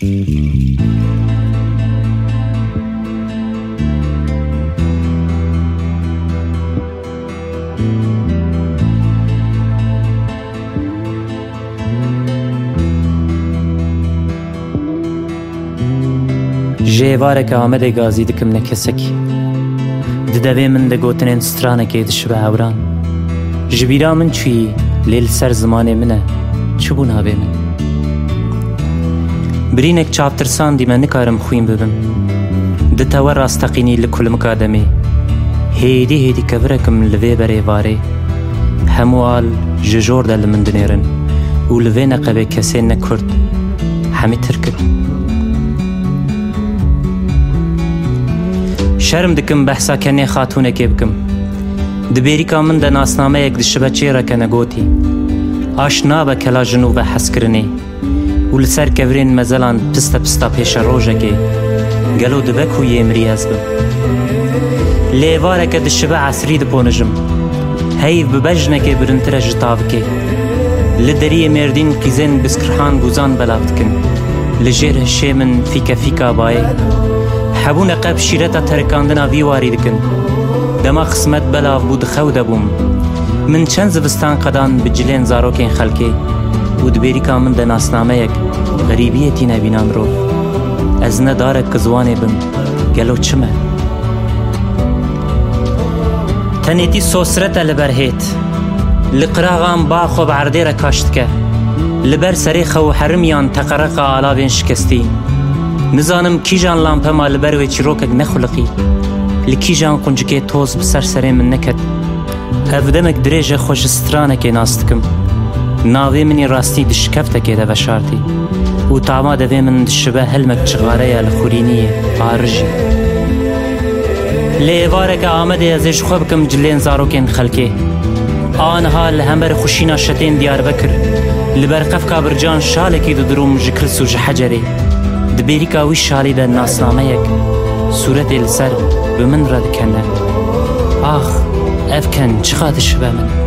جێوارێکە ئامەدەی گازی دکم نەکەسەکی دەدەوێ من دەگوتنێن سترانێکێ دشبە هەوران ji bîra min çûyî lê li ser zimanê min e çi bû navê min birînek çavtirsan dîme nikarim xwîn bibim di te we rasteqînî li kulimika demê hêdî hêdî kevirekim li vê berê varê hemû al ji jor de li min dinêrin û li vê neqebê kesê ne Kurd hemî Tirkin شرم دکم بحثا کنی خاتونه که بکم دبیریکا من ده ناسنامه یک دشبه چیره که نگوتی آشنا به کلا جنوب حس کرنی و لسر کورین مزلان پستا پستا پیش روژه که گلو دبکو یه مری از بم لیواره که دشبه عصری دپونجم هیو ببجنه که برنتره جتاو که لدری مردین قیزین بسکرحان گوزان بلاوت کن لجیر شیمن فیکا فیکا بایه حبون قب شیرتا ترکاندنا ویواری دکن دما قسمت بلاو بود خود بوم من چند زوستان قدان بجلین زاروکین خلکی و دبیریکا من ده ناسنامه یک غریبیتی نبینام رو از نداره کزوانه بم گلو چمه تنیتی سوسرت لبر هیت لقراغام با خوب عرده را کاشت که لبر سری خو حرمیان تقرق آلاوین شکستی نزانم کیجان لامپه ما لبر و چیروکک نخلقی لکیجان قنجکه توز بسر سری من نکد افدمک دریجه خوش سترانه ناستکم ناوی منی راستی دشکفته که ده وشارتی و تاما دوی من دشبه هلمک چغاره یا لخورینیه آرجی لیواره که آمده ازش خوب کم جلین زاروکین خلکه آنها لهمبر خوشینا شتین دیار بکر لبر قفکا برجان شاله که دو دروم جکل سوج حجره دبیریکا وی شالی ده ناسنامه یک صورت السر بمن رد کنه آخ افکن چقدر شبه من